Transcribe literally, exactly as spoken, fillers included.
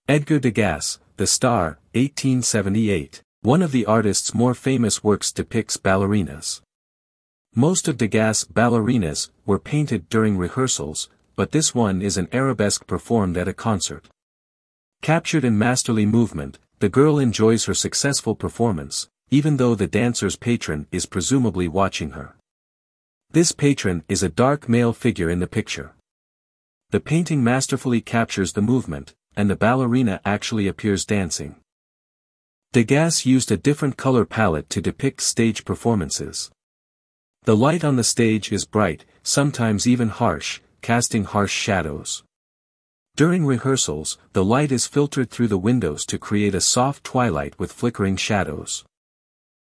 Edgar Degas, The Star, eighteen seventy-eight. One of the artist's more famous works depicts ballerinas. Most of Degas' ballerinas were painted during rehearsals, but this one is an arabesque performed at a concert. Captured in masterly movement, the girl enjoys her successful performance, even though the dancer's patron is presumably watching her. This patron is a dark male figure in the picture. The painting masterfully captures the movement, and the ballerina actually appears dancing. Degas used a different color palette to depict stage performances. The light on the stage is bright, sometimes even harsh, casting harsh shadows. During rehearsals, the light is filtered through the windows to create a soft twilight with flickering shadows.